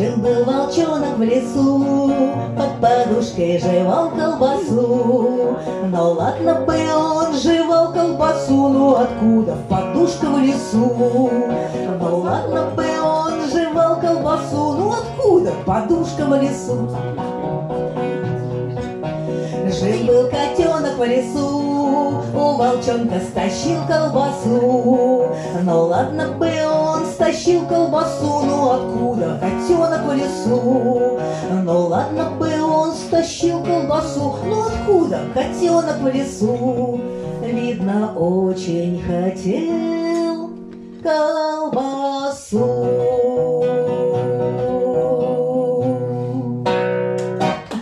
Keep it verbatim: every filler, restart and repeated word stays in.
Жил-был волчонок в лесу, под подушкой жевал колбасу. Но ладно бы он жевал колбасу, но откуда подушка в лесу? Ну ладно бы он жевал колбасу, ну откуда подушка в лесу? Жил-был котенок в лесу, у волчонка стащил колбасу. Ну ладно бы он стащил колбасу, ну откуда котенок в лесу? Ну ладно бы он стащил колбасу, ну откуда котенок в лесу? Видно, очень хотел колбасу.